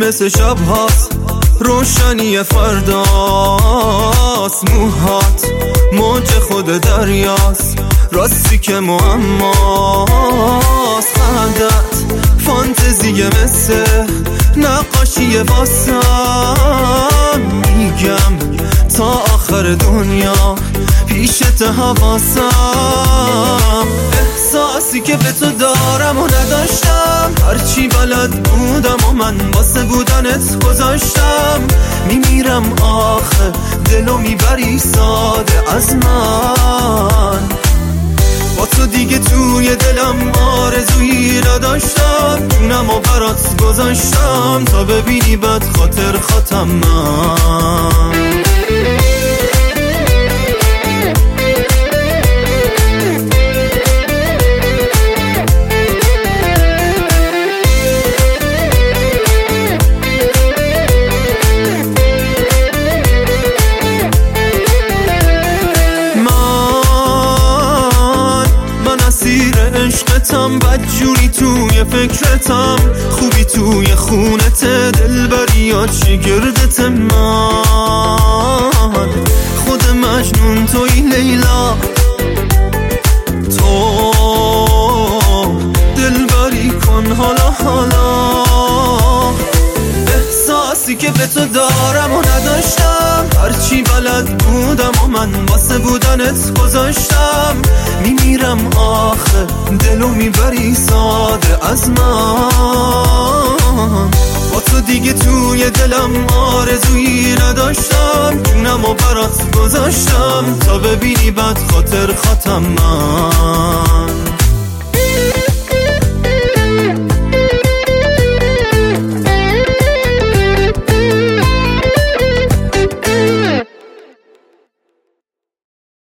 مثل شب هاست، روشنی فرداست، موهات موج خود دریاست، راستی که معماست، خندت فانتزیه مثل نقاشی واسم، میگم تا آخر دنیا پیشت حواسم، احساسی که به تو دارم و نداشتم، هرچی بلد بودم و من واسه بودنت گذاشتم، میمیرم آخه دلو میبری ساده از من، با تو دیگه توی دلم آرزویی نداشتم، جونم و برات گذاشتم تا ببینی بد خاطر خاتم من. عشقتم بدجوری توی فکرتم، خوبی توی خونت، دلبریات شگردت من، خود مجنون توی لیلا، تو دلبری کن حالا حالا، احساسی که به تو دارم و نداشتم، هرچی بلد بودم و من واسه بودنت گذاشتم، میمیرم آخه دلو میبری ساده از من، با تو دیگه توی دلم آرزویی نداشتم، جونم و برات گذاشتم تا ببینی بد خاطر خاتم من.